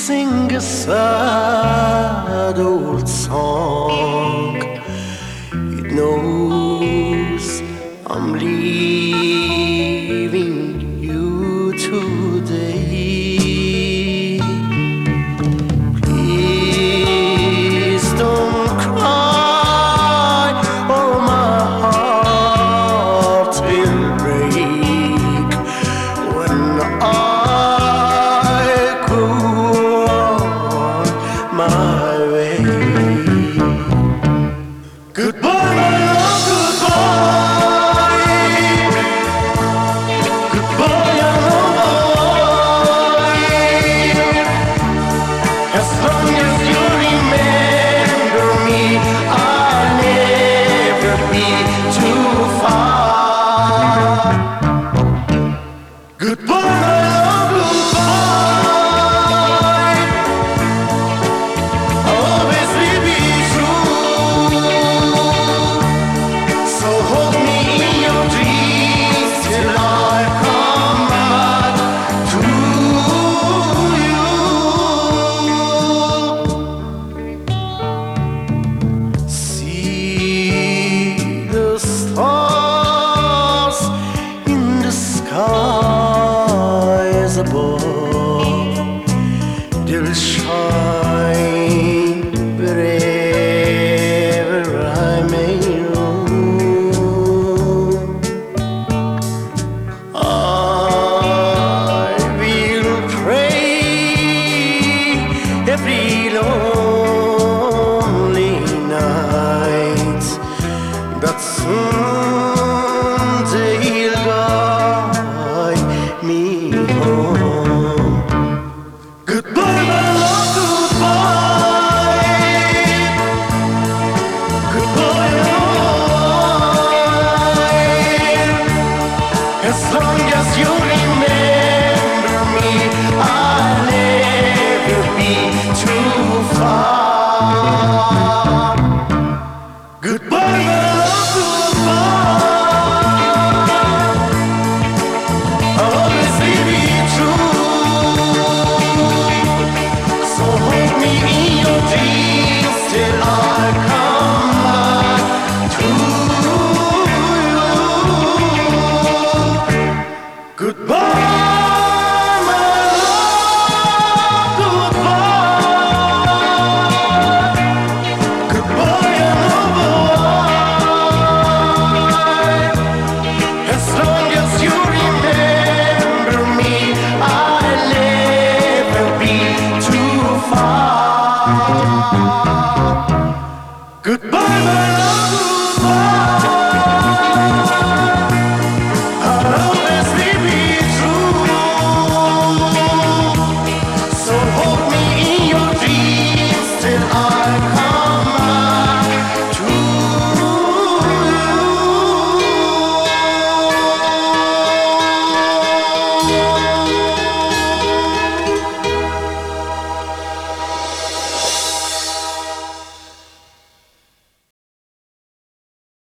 sing a sad old song. It knows I'm leaving you today. Please don't cry, or my heart will break when I go on my way. Goodbye, my love, goodbye. Goodbye, I know as long as you remember me, I'll never be too far. Goodbye, my love, goodbye. I'll always be true. So hold me in your dreams till I come back to you. See the stars in the skies above. They'll shine